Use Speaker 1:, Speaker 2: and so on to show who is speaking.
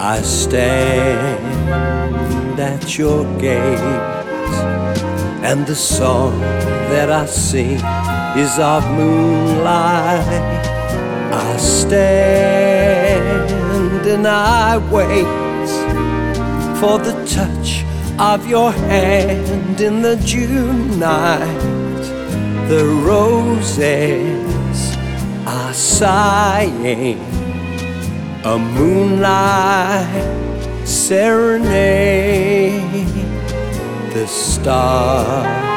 Speaker 1: I stand at your gates, and the song that I sing is of moonlight. I stand and I wait for the touch of your hand in the June night. The roses are sighing a moonlight serenade. The stars